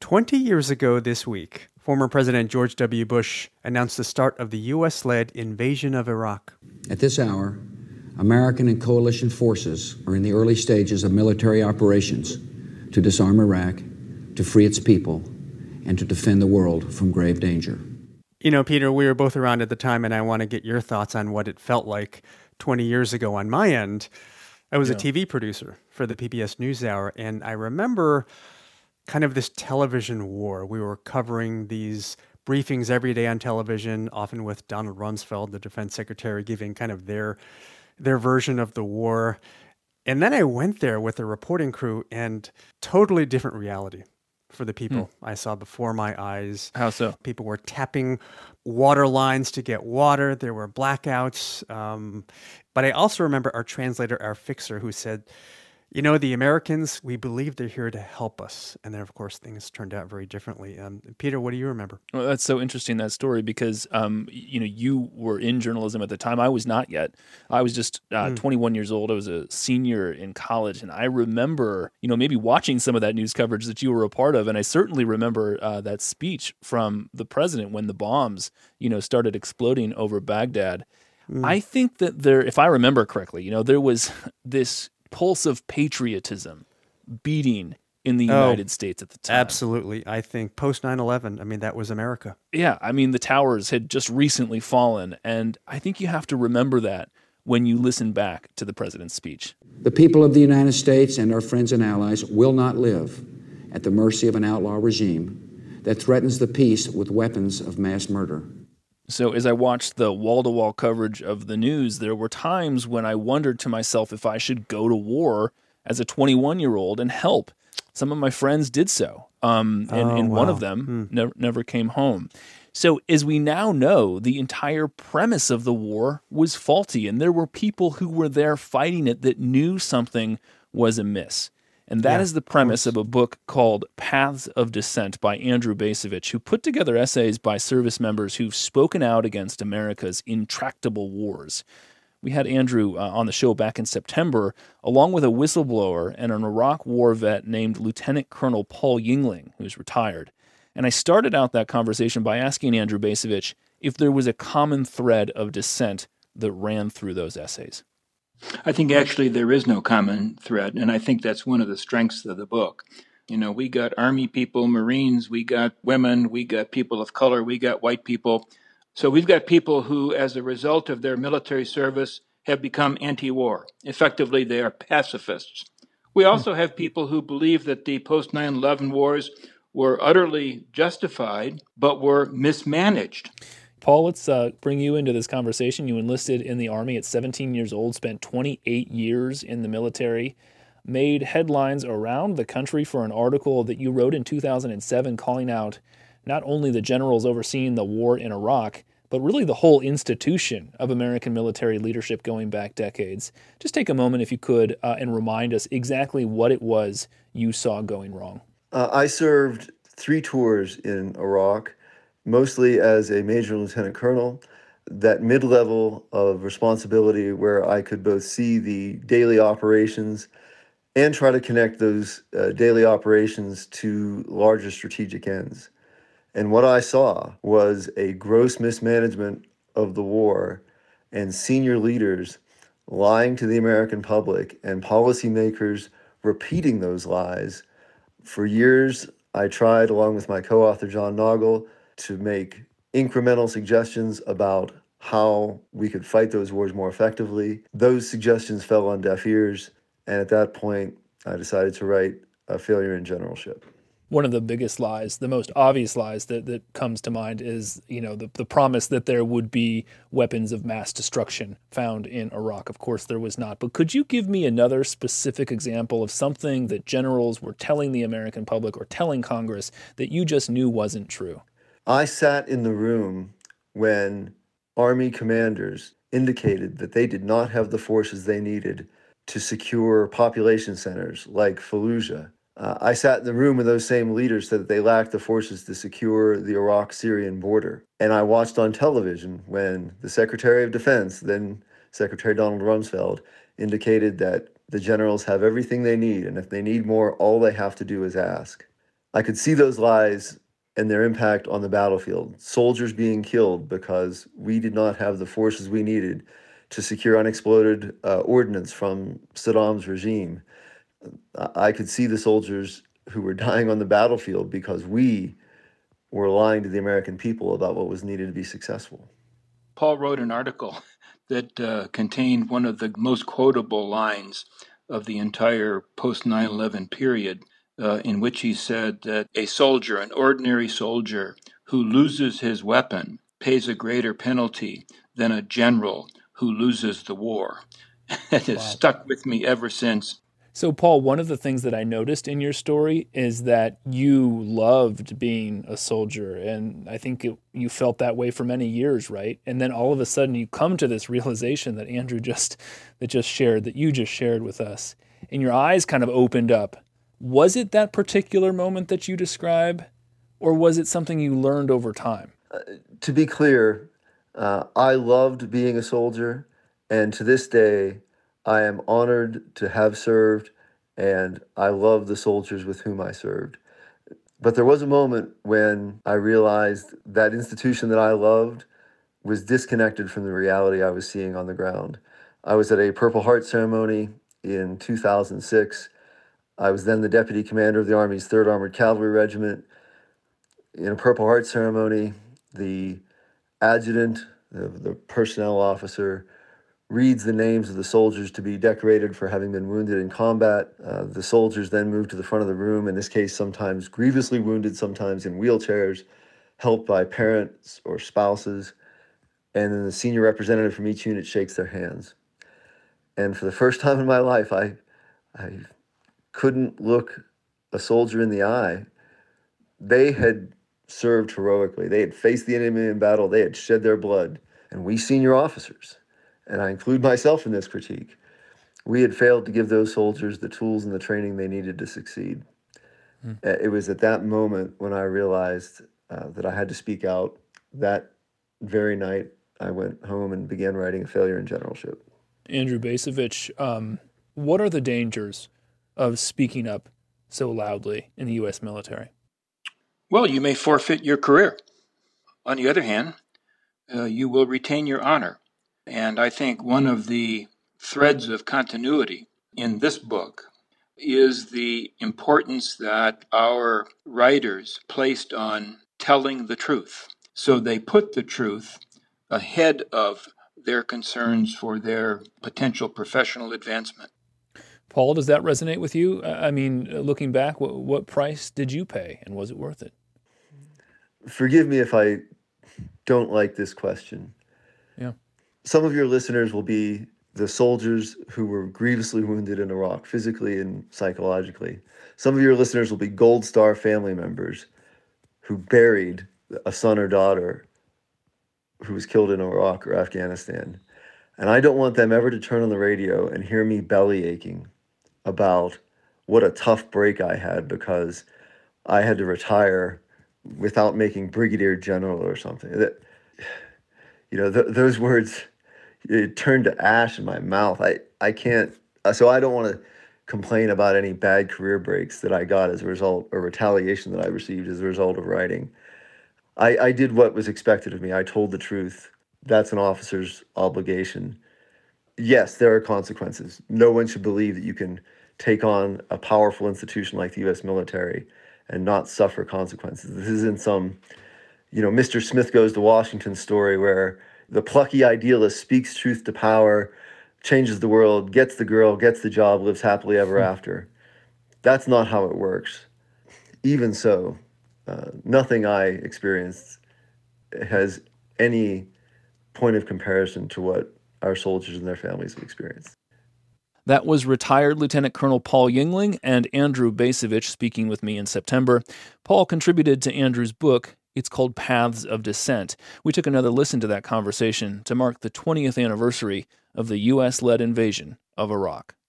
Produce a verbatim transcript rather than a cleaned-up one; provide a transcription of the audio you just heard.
twenty years ago this week, former President George W. Bush announced the start of the U S-led invasion of Iraq. At this hour, American and coalition forces are in the early stages of military operations to disarm Iraq, to free its people, and to defend the world from grave danger. You know, Peter, we were both around at the time, and I want to get your thoughts on what it felt like twenty years ago on my end. I was yeah. a T V producer for the P B S NewsHour, and I remember kind of this television war. We were covering these briefings every day on television, often with Donald Rumsfeld, the defense secretary, giving kind of their their version of the war. And then I went there with a reporting crew, and totally different reality for the people hmm. I saw before my eyes. How so? People were tapping water lines to get water. There were blackouts. Um, but I also remember our translator, our fixer, who said, you know, the Americans, we believe they're here to help us. And then, of course, things turned out very differently. Um, Peter, what do you remember? Well, that's so interesting, that story, because, um, you know, you were in journalism at the time. I was not yet. I was just uh, mm. twenty-one years old. I was a senior in college. And I remember, you know, maybe watching some of that news coverage that you were a part of. And I certainly remember uh, that speech from the president when the bombs, you know, started exploding over Baghdad. Mm. I think that there, if I remember correctly, you know, there was this pulse of patriotism beating in the United oh, States at the time. Absolutely. I think post nine eleven, I mean, that was America. Yeah. I mean, the towers had just recently fallen. And I think you have to remember that when you listen back to the president's speech. The people of the United States and our friends and allies will not live at the mercy of an outlaw regime that threatens the peace with weapons of mass murder. So as I watched the wall-to-wall coverage of the news, there were times when I wondered to myself if I should go to war as a twenty-one-year-old and help. Some of my friends did so, um, and, oh, and wow. one of them hmm. never, never came home. So as we now know, the entire premise of the war was faulty, and there were people who were there fighting it that knew something was amiss. And that yeah, is the premise of, of a book called Paths of Dissent by Andrew Bacevich, who put together essays by service members who've spoken out against America's intractable wars. We had Andrew uh, on the show back in September, along with a whistleblower and an Iraq war vet named Lieutenant Colonel Paul Yingling, who's retired. And I started out that conversation by asking Andrew Bacevich if there was a common thread of dissent that ran through those essays. I think actually there is no common thread, and I think that's one of the strengths of the book. You know, we got Army people, Marines, we got women, we got people of color, we got white people. So we've got people who, as a result of their military service, have become anti-war. Effectively, they are pacifists. We also have people who believe that the post nine eleven wars were utterly justified, but were mismanaged. Paul, let's uh, bring you into this conversation. You enlisted in the Army at seventeen years old, spent twenty-eight years in the military, made headlines around the country for an article that you wrote in two thousand seven calling out not only the generals overseeing the war in Iraq, but really the whole institution of American military leadership going back decades. Just take a moment, if you could, uh, and remind us exactly what it was you saw going wrong. Uh, I served three tours in Iraq, mostly as a major lieutenant colonel, that mid-level of responsibility where I could both see the daily operations and try to connect those uh, daily operations to larger strategic ends. And what I saw was a gross mismanagement of the war and senior leaders lying to the American public and policymakers repeating those lies. For years, I tried, along with my co-author John Nagel, to make incremental suggestions about how we could fight those wars more effectively. Those suggestions fell on deaf ears, and at that point, I decided to write A Failure in Generalship. One of the biggest lies, the most obvious lies that, that comes to mind is, you know, the, the promise that there would be weapons of mass destruction found in Iraq. Of course, there was not. But could you give me another specific example of something that generals were telling the American public or telling Congress that you just knew wasn't true? I sat in the room when Army commanders indicated that they did not have the forces they needed to secure population centers like Fallujah. Uh, I sat in the room when those same leaders said that they lacked the forces to secure the Iraq-Syrian border. And I watched on television when the Secretary of Defense, then Secretary Donald Rumsfeld, indicated that the generals have everything they need, and if they need more, all they have to do is ask. I could see those lies and their impact on the battlefield. Soldiers being killed because we did not have the forces we needed to secure unexploded uh, ordnance from Saddam's regime. I could see the soldiers who were dying on the battlefield because we were lying to the American people about what was needed to be successful. Paul wrote an article that uh, contained one of the most quotable lines of the entire post nine eleven period, uh, in which he said that a soldier, an ordinary soldier, who loses his weapon pays a greater penalty than a general who loses the war. It has wow. stuck with me ever since. So, Paul, one of the things that I noticed in your story is that you loved being a soldier, and I think it, you felt that way for many years, right? And then all of a sudden you come to this realization that Andrew just that just shared, that you just shared with us, and your eyes kind of opened up. Was it that particular moment that you describe, or was it something you learned over time? Uh, to be clear, uh, I loved being a soldier, and to this day, I am honored to have served, and I love the soldiers with whom I served. But there was a moment when I realized that institution that I loved was disconnected from the reality I was seeing on the ground. I was at a Purple Heart ceremony in two thousand six. I was then the deputy commander of the Army's third Armored Cavalry Regiment. In a Purple Heart ceremony, the adjutant, the, the personnel officer, reads the names of the soldiers to be decorated for having been wounded in combat. Uh, the soldiers then move to the front of the room, in this case sometimes grievously wounded, sometimes in wheelchairs, helped by parents or spouses. And then the senior representative from each unit shakes their hands. And for the first time in my life, I, I couldn't look a soldier in the eye. They had served heroically. They had faced the enemy in battle. They had shed their blood. And we senior officers, and I include myself in this critique, we had failed to give those soldiers the tools and the training they needed to succeed. Mm. It was at that moment when I realized uh, that I had to speak out. That very night, I went home and began writing A Failure in Generalship. Andrew Bacevich, um, what are the dangers of speaking up so loudly in the U S military? Well, you may forfeit your career. On the other hand, uh, you will retain your honor. And I think one of the threads of continuity in this book is the importance that our writers placed on telling the truth. So they put the truth ahead of their concerns for their potential professional advancement. Paul, does that resonate with you? I mean, looking back, what, what price did you pay, and was it worth it? Forgive me if I don't like this question. Yeah. Some of your listeners will be the soldiers who were grievously wounded in Iraq, physically and psychologically. Some of your listeners will be Gold Star family members who buried a son or daughter who was killed in Iraq or Afghanistan. And I don't want them ever to turn on the radio and hear me belly aching about what a tough break I had because I had to retire without making brigadier general or something. That, you know, th- those words, it turned to ash in my mouth. I, I can't, uh, so I don't want to complain about any bad career breaks that I got as a result, or retaliation that I received as a result of writing. I, I did what was expected of me. I told the truth. That's an officer's obligation. Yes, there are consequences. No one should believe that you can take on a powerful institution like the U S military and not suffer consequences. This isn't some, you know, Mister Smith Goes to Washington story where the plucky idealist speaks truth to power, changes the world, gets the girl, gets the job, lives happily ever after. That's not how it works. Even so, uh, nothing I experienced has any point of comparison to what our soldiers and their families have experienced. That was retired Lieutenant Colonel Paul Yingling and Andrew Bacevich speaking with me in September. Paul contributed to Andrew's book. It's called Paths of Dissent. We took another listen to that conversation to mark the twentieth anniversary of the U S-led invasion of Iraq.